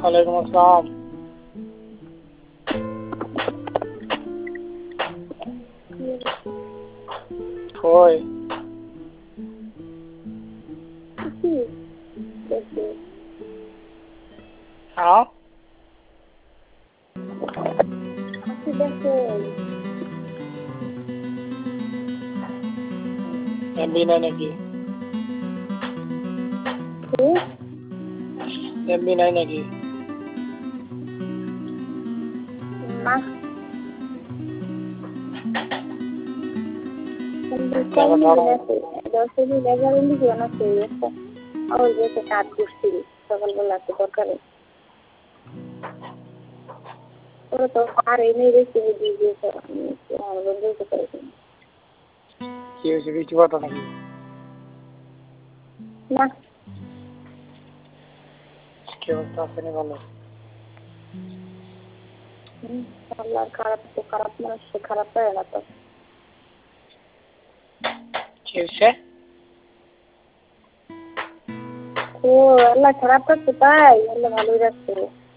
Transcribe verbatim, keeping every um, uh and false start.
ওয়ালাইকুম আসসালাম। কই হ্যাঁ এমবি নাই নাকি? এমবি নাই নাকি? না সকালবেলা দরকারে ওরা তো আর এনে রেখে দিয়ে দিয়েছে বলতে পারছি কি হয়েছে কিছু কথা নাকি? না কি অবস্থা আছে না ভালো? আল্লাহর খারাপ তো খারাপ মানুষ তো খারাপ হয় না তো কি হয়েছে? ও আল্লাহ খারাপ করতে তাই আল্লাহ ভালোই রাখছে